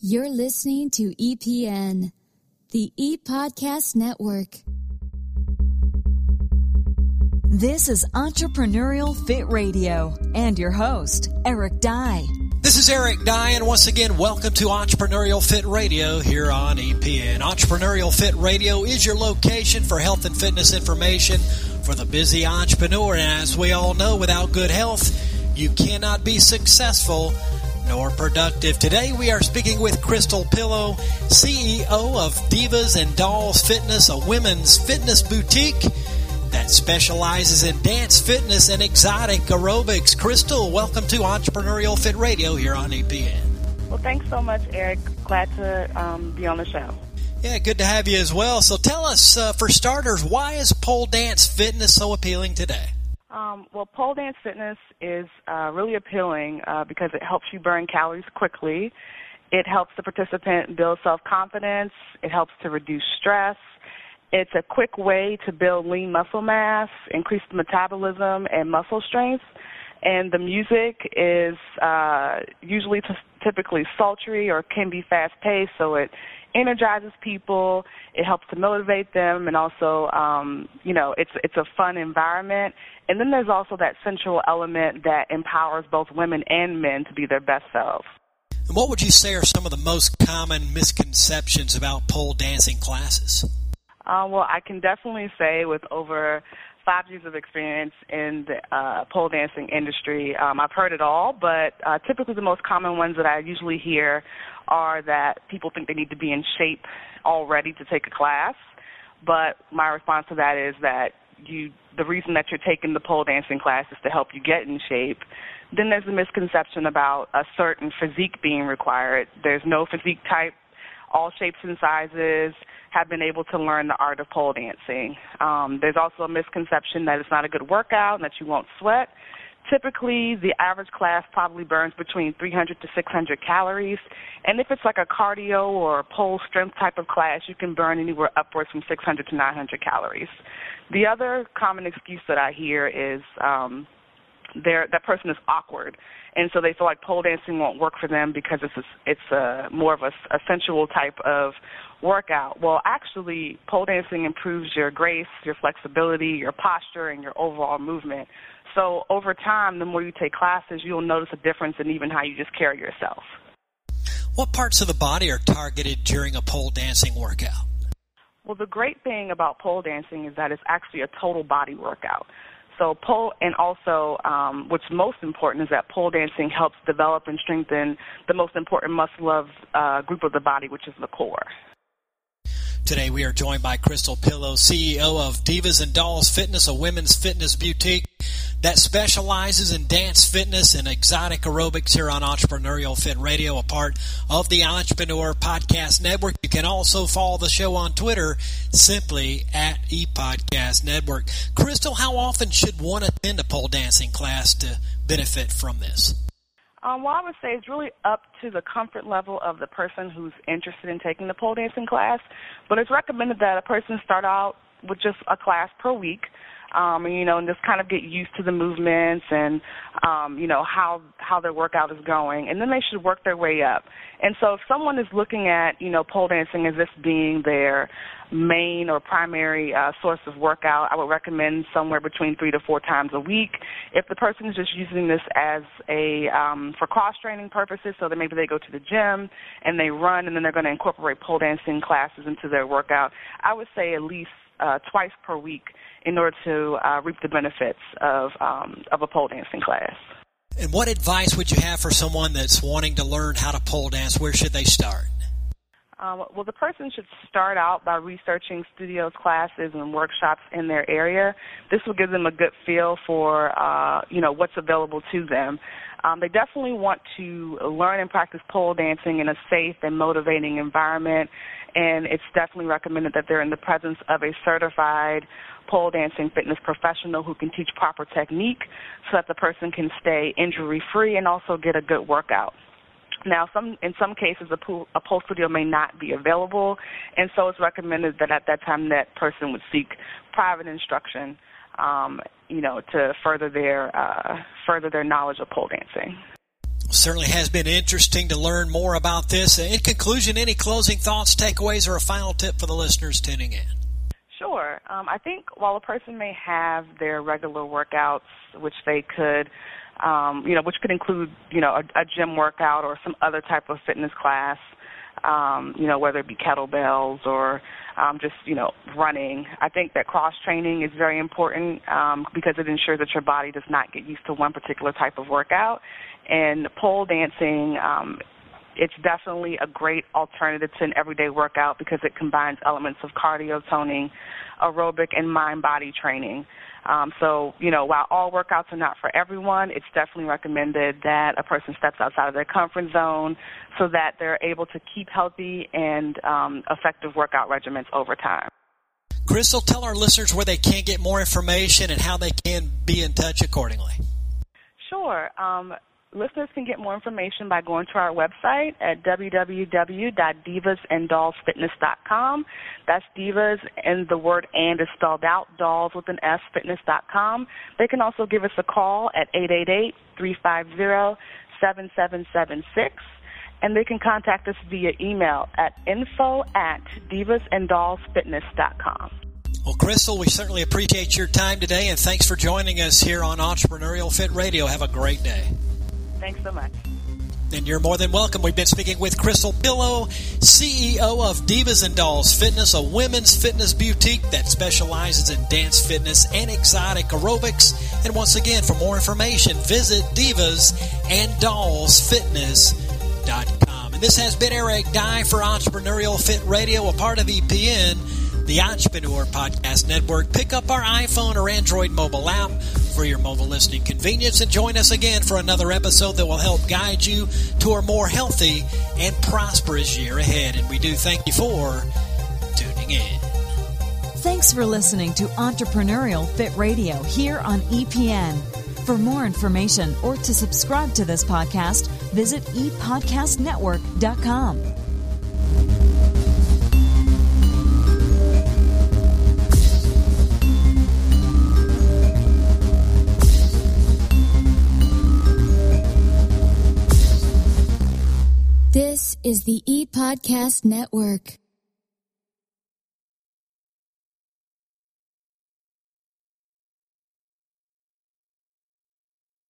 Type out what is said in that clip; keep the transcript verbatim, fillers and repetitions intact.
You're listening to E P N, the E-Podcast Network. This is Entrepreneurial Fit Radio and your host, Eric Dye. This is Eric Dye, and once again, welcome to Entrepreneurial Fit Radio here on E P N. Entrepreneurial Fit Radio is your location for health and fitness information for the busy entrepreneur. And as we all know, without good health, you cannot be successful nor productive. Today we are speaking with Crystal Pillow, C E O of Divas and Dolls Fitness, a women's fitness boutique that specializes in dance, fitness, and exotic aerobics. Crystal, welcome to Entrepreneurial Fit Radio here on E P N. Well, thanks so much, Eric. Glad to um, be on the show. Yeah, good to have you as well. So tell us, uh, for starters, why is pole dance fitness so appealing today? Um, well, pole dance fitness is uh, really appealing uh, because it helps you burn calories quickly. It helps the participant build self-confidence. It helps to reduce stress. It's a quick way to build lean muscle mass, increase the metabolism and muscle strength. And the music is uh, usually t- typically sultry or can be fast-paced, so it energizes people. It helps to motivate them, and also, um, you know, it's it's a fun environment. And then there's also that sensual element that empowers both women and men to be their best selves. And what would you say are some of the most common misconceptions about pole dancing classes? Uh, well, I can definitely say with over five years of experience in the uh, pole dancing industry, um, I've heard it all, but uh, typically the most common ones that I usually hear are that people think they need to be in shape already to take a class. But my response to that is that you, the reason that you're taking the pole dancing class is to help you get in shape. Then there's a misconception about a certain physique being required. There's no physique type. All shapes and sizes have been able to learn the art of pole dancing. Um, there's also a misconception that it's not a good workout and that you won't sweat. Typically, the average class probably burns between three hundred to six hundred calories. And if it's like a cardio or a pole strength type of class, you can burn anywhere upwards from six hundred to nine hundred calories. The other common excuse that I hear is um, they're, that person is awkward, and so they feel like pole dancing won't work for them because it's a, it's a, more of a, a sensual type of workout. Well, actually, pole dancing improves your grace, your flexibility, your posture, and your overall movement. So over time, the more you take classes, you'll notice a difference in even how you just carry yourself. What parts of the body are targeted during a pole dancing workout? Well, the great thing about pole dancing is that it's actually a total body workout. So pole, and also um, what's most important is that pole dancing helps develop and strengthen the most important muscle of uh, group of the body, which is the core. Today we are joined by Crystal Pillow, C E O of Divas and Dolls Fitness, a women's fitness boutique that specializes in dance, fitness, and exotic aerobics here on Entrepreneurial Fit Radio, a part of the Entrepreneur Podcast Network. You can also follow the show on Twitter, simply at ePodcast Network. Crystal, how often should one attend a pole dancing class to benefit from this? Um, well, I would say it's really up to the comfort level of the person who's interested in taking the pole dancing class, but it's recommended that a person start out with just a class per week. Um, and, you know, and just kind of get used to the movements and, um, you know, how how their workout is going. And then they should work their way up. And so if someone is looking at, you know, pole dancing as this being their main or primary uh, source of workout, I would recommend somewhere between three to four times a week. If the person is just using this as a um, for cross-training purposes, so that maybe they go to the gym and they run and then they're going to incorporate pole dancing classes into their workout, I would say at least uh, twice per week in order to uh, reap the benefits of um, of a pole dancing class. And what advice would you have for someone that's wanting to learn how to pole dance? Where should they start? Um, well, the person should start out by researching studios, classes, and workshops in their area. This will give them a good feel for, uh, you know, what's available to them. Um, they definitely want to learn and practice pole dancing in a safe and motivating environment, and it's definitely recommended that they're in the presence of a certified pole dancing fitness professional who can teach proper technique so that the person can stay injury-free and also get a good workout. Now, some in some cases, a, pool, a pole studio may not be available, and so it's recommended that at that time that person would seek private instruction, um, you know, to further their uh, further their knowledge of pole dancing. Certainly has been interesting to learn more about this. In conclusion, any closing thoughts, takeaways, or a final tip for the listeners tuning in? Sure. Um, I think while a person may have their regular workouts, which they could, um, you know, which could include, you know, a, a gym workout or some other type of fitness class, um, you know, whether it be kettlebells or um, just, you know, running. I think that cross-training is very important um, because it ensures that your body does not get used to one particular type of workout. And pole dancing, um, it's definitely a great alternative to an everyday workout because it combines elements of cardio, toning, aerobic, and mind-body training. Um, so, you know, while all workouts are not for everyone, it's definitely recommended that a person steps outside of their comfort zone so that they're able to keep healthy and um, effective workout regimens over time. Crystal, tell our listeners where they can get more information and how they can be in touch accordingly. Sure. Um, listeners can get more information by going to our website at w w w dot divas and dolls fitness dot com. That's divas, and the word and is spelled out, dolls with an S, fitness dot com. They can also give us a call at eight eight eight, three five zero, seven seven seven six. And they can contact us via email at info at divas and dolls fitness dot com. Well, Crystal, we certainly appreciate your time today, and thanks for joining us here on Entrepreneurial Fit Radio. Have a great day. Thanks so much. And you're more than welcome. We've been speaking with Crystal Pillow, C E O of Divas and Dolls Fitness, a women's fitness boutique that specializes in dance fitness and exotic aerobics. And once again, for more information, visit divas and dolls fitness dot com. And this has been Eric Dye for Entrepreneurial Fit Radio, a part of E P N, the Entrepreneur Podcast Network. Pick up our iPhone or Android mobile app for your mobile listening convenience, and join us again for another episode that will help guide you to a more healthy and prosperous year ahead. And we do thank you for tuning in. Thanks for listening to Entrepreneurial Fit Radio here on E P N. For more information or to subscribe to this podcast, visit e podcast network dot com. This is the E-Podcast Network.